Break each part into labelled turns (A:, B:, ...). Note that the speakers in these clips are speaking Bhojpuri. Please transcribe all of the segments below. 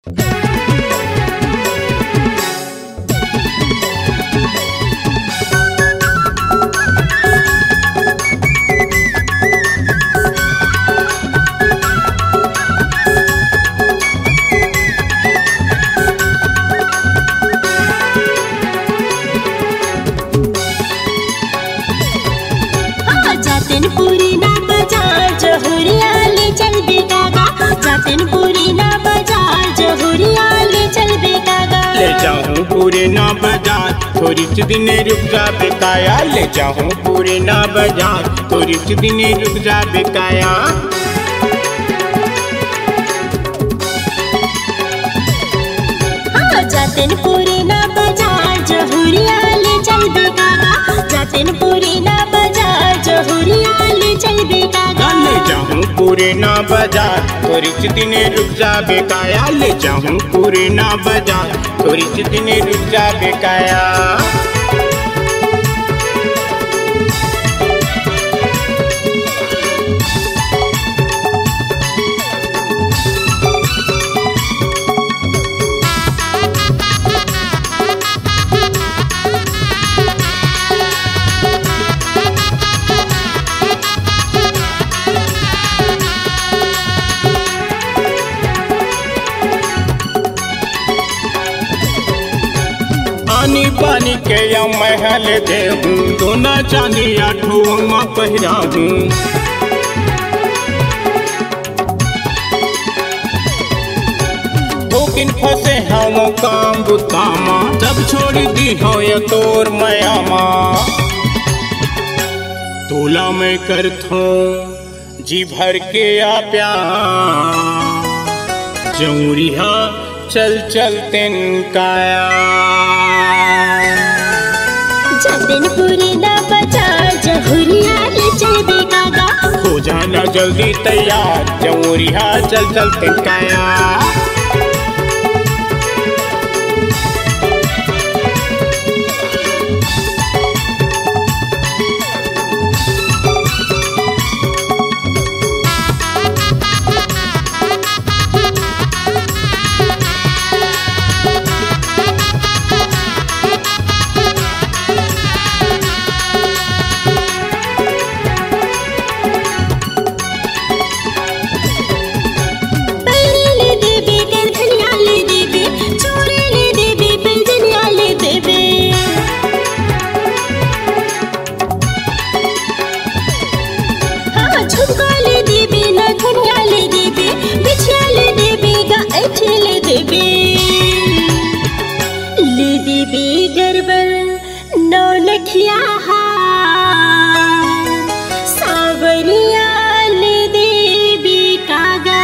A: ले जाऊं पूरे ना बाजार थोड़ी सी दिन रुक जा बेकाया। ले जाऊं पूरे ना बाजार थोड़ी सी दिन रुक जा बेकाया।
B: जातेन पूरे ना बाजार जहुरिया ले चल बेकागा। जातेन पूरे ना बाजार जहुरिया ले चल बेकागा।
A: ले जाऊं पूरे ना बाजार थोड़ी सी दिन रुक जा बेकाया। ले जाऊं पूरे ना बाजार थोड़ी सी दिन रुक जा बेकाया। पानी पानी के या महल दे हूँ दोना चांदी आठों माँ पहिरा हूँ। लेकिन फंसे हम काम बुतामा जब छोड़ दी हो या तोर मयामा। तोला में कर थो जी भर के आ प्यार जौरिया चल चल तिनकाया।
B: जातेन पूरे ना बाजार जहुरिया ले चल बेकागा।
A: हो जाना जल्दी तैयार जौरिया चल चल तिनकाया।
B: सावरिया ले देबी कागा।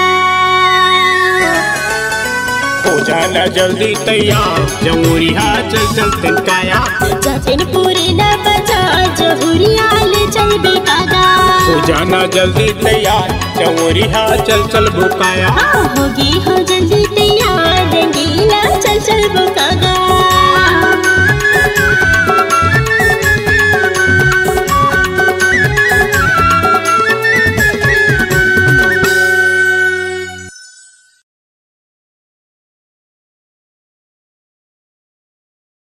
A: हो जाना जल्दी तैयार जौरिया चल चल तिनकाया।
B: जातेन पूरे ना बाजार जहुरिया ले चल बेकागा।
A: हो जाना जल्दी तैयार जौरिया चल चल बुकाया।
B: होगी हो जल्दी तैयार रंगीला चल चल बुकागा।